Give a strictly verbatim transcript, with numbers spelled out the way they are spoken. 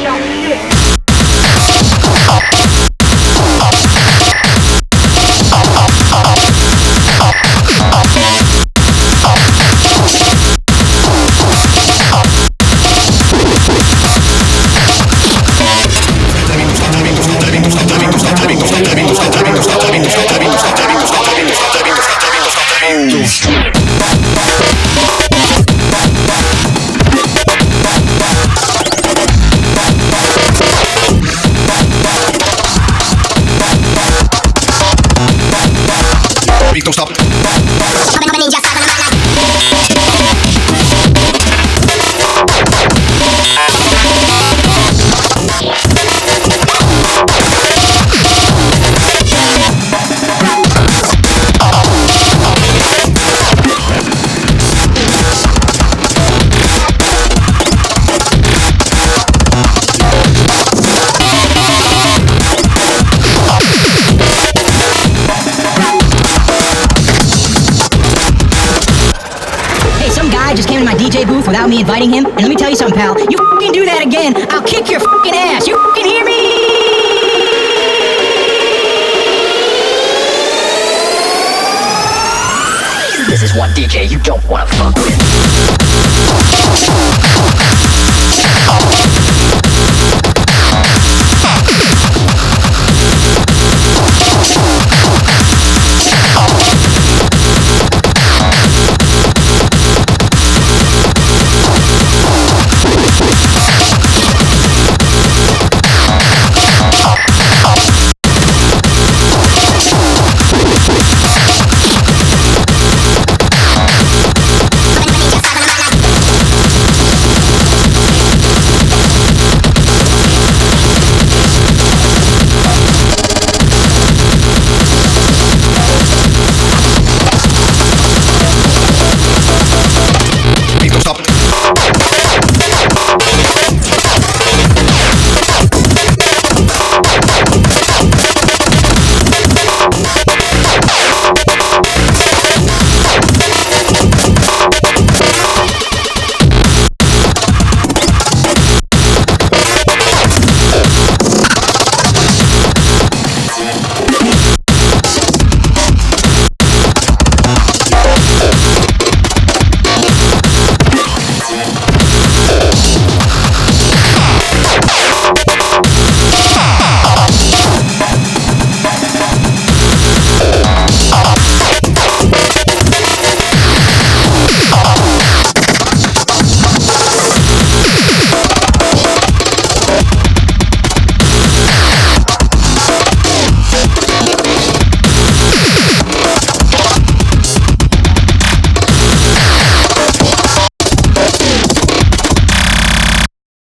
Don't stop. Just came to my D J booth without me inviting him, and let me tell you something, pal. You f***ing do that again, I'll kick your f***ing ass. You f***ing hear me? This is one D J you don't wanna fuck with.